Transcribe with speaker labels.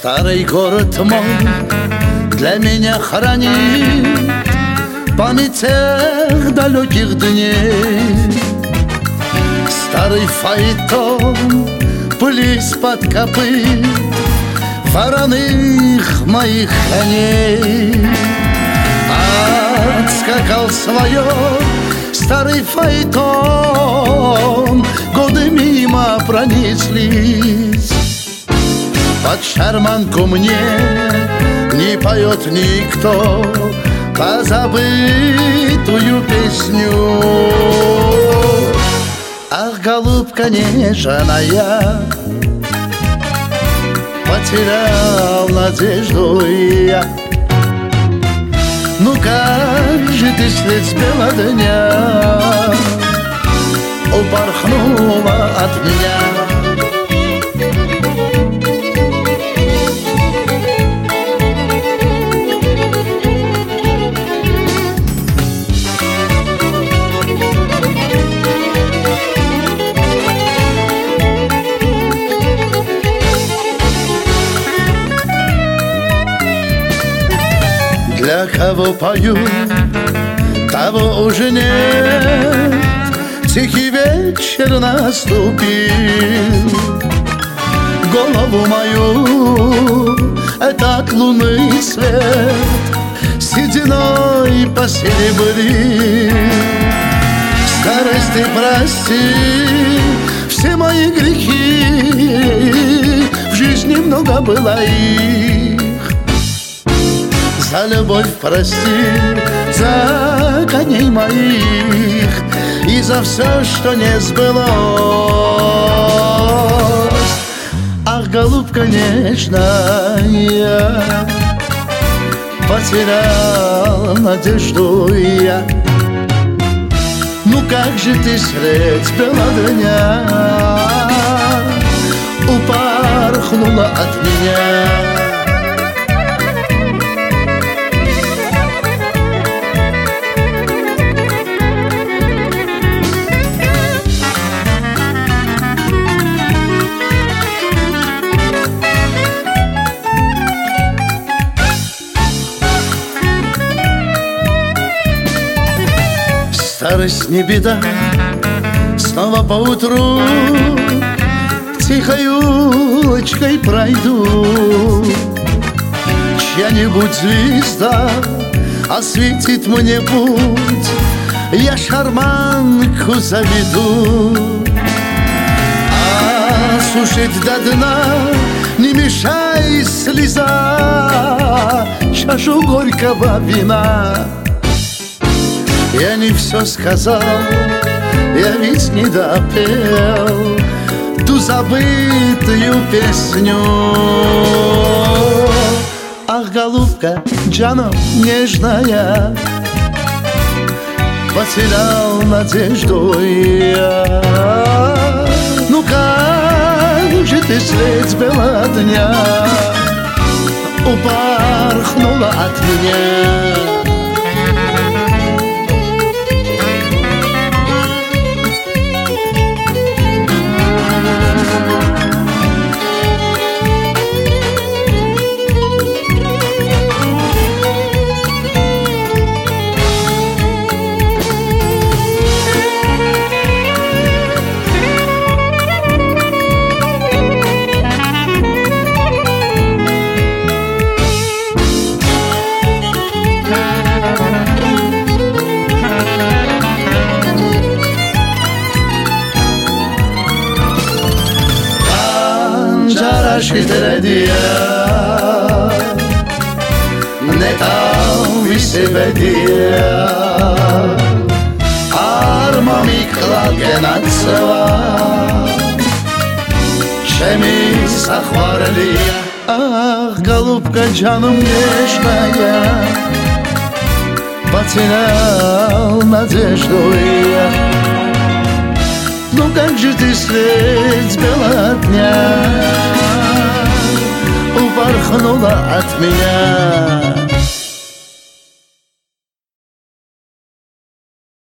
Speaker 1: Старый город мой для меня хранит память тех далеких дней. Старый фаэтон, пыль из-под копыт вороных моих коней. Отскакал свое старый фаэтон, годы мимо пронеслись. Под шарманку мне не поет никто позабытую песню. Ах, голубка нежная, потерял надежду я. Ну как же ты средь бела дня упорхнула от меня? Для кого пою, того уже нет. Тихий вечер наступил. Голову мою этот лунный свет сединой посеребрил. Старости прости все мои грехи, в жизни много было их. За любовь прости, за коней моих и за все, что не сбылось. Ах, голубка нежная, потерял надежду я. Ну как же ты средь бела дня упорхнула от меня? Старость не беда, снова поутру тихой улочкой пройду. Чья-нибудь звезда осветит мне путь, я шарманку заведу. Осушить до дна не мешай слеза чашу горького вина. Я не все сказал, я ведь не допел ту забытую песню. Ах, голубка, Джано нежная, потерял надежду я. Ну как же ты средь бела дня упорхнула от меня? Şidrediye ne tavisi bediye armami klagenatseва чеми сахварли. Ах, голубка, Джаном нежная, потерял надежду я. Ну как же ты средь бела дня упорхнула от меня?